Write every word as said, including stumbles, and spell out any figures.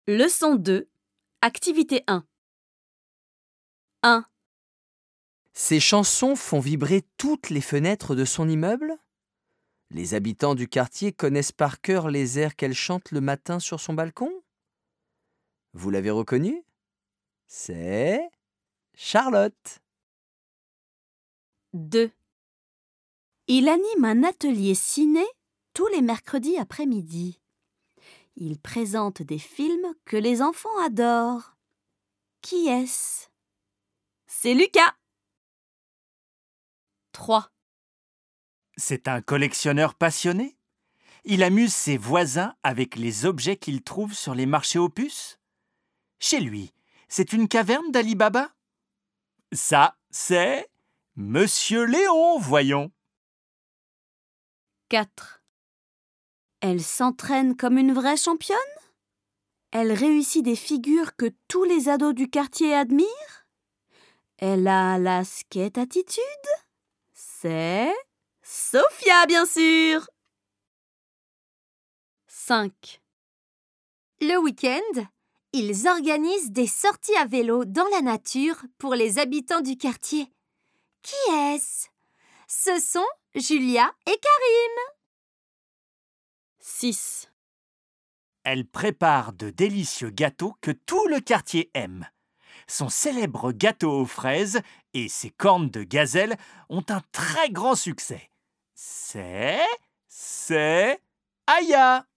Leçon deux, activité un. un. Ces chansons font vibrer toutes les fenêtres de son immeuble? Les habitants du quartier connaissent par cœur les airs qu'elle chante le matin sur son balcon? Vous l'avez reconnue? C'est Charlotte. deux. Il anime un atelier ciné tous les mercredis après-midi. Il présente des films que les enfants adorent. Qui est-ce? C'est Lucas. trois. C'est un collectionneur passionné. Il amuse ses voisins avec les objets qu'il trouve sur les marchés aux puces. Chez lui, c'est une caverne d'Ali Baba. Ça, c'est Monsieur Léon, voyons. quatre. Elle s'entraîne comme une vraie championne? Elle réussit des figures que tous les ados du quartier admirent? Elle a la skate attitude? C'est Sophia, bien sûr. cinq. Le week-end, ils organisent des sorties à vélo dans la nature pour les habitants du quartier. Qui est-ce? Ce sont Julia et Karim. six. Elle prépare de délicieux gâteaux que tout le quartier aime. Son célèbre gâteau aux fraises et ses cornes de gazelle ont un très grand succès. C'est... c'est... Aya!